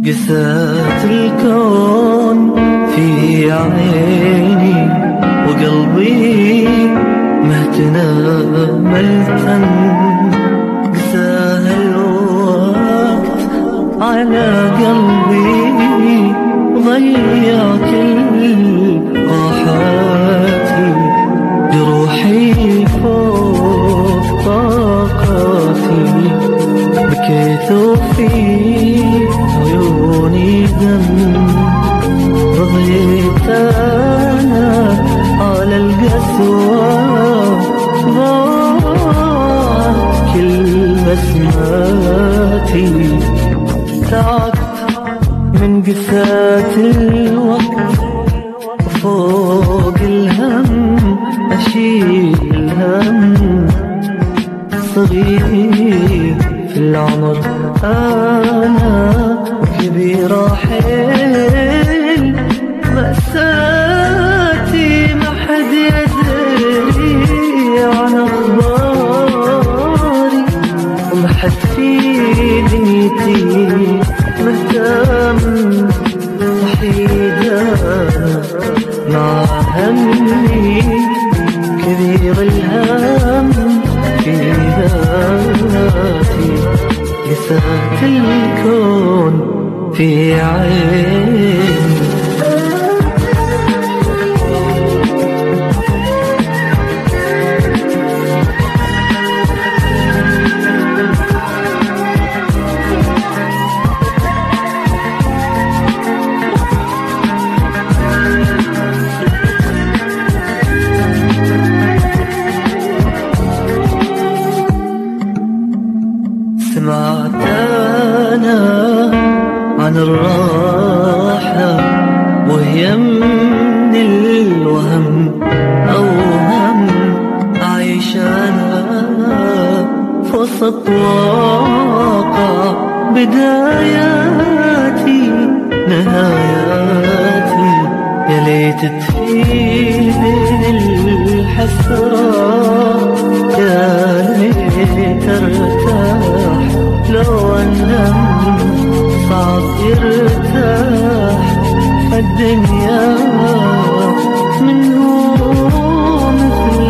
قسات الكون في عيني وقلبي مهتنا ملتن، قساها الوقت على قلبي ضيع كل راحاتي، جروحي فوق طاقاتي، بكيت وفي عيوني دم، رضيت أنا على القسوة، ضاعت كل بسماتي، تعبت من قسات الوقت، وفوق الهم أشيل الهم، صغير في العمر أنا وكبير حيل، مأساتي ما حد يدري عن أخباري، وما حد في دنيتي مهتم، وحيد أنا مع همي، كبير الهم في ذاتي، قسات الكون في عيني. سمعت أنا عن الراحة وهي من الوهم، أوهم أعيش أنا في وسط واقع بداياتي نهاياتي، يا ليت تفيد الحسرات، يا ليت ارتاح لو انام، صعب يرتاح الدنيا من هو مثل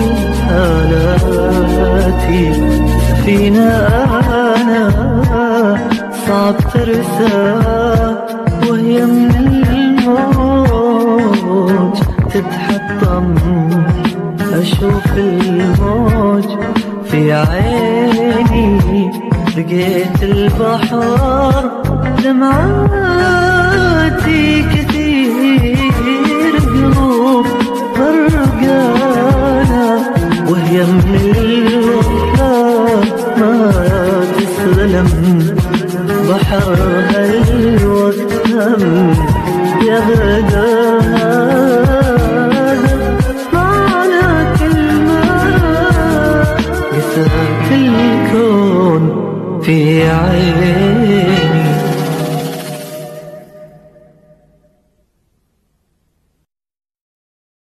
حالاتي، فينا انا صعب ترسى، وهي من الموج تتحطم، أشوف الموج في عيني، لقيت البحر دمعاتي كثير، قلوب غرقانة وهي من الوفاة ما تسلم، بحرها الوقت هم يا غداها معنى كلمة، قسات الكون في عين.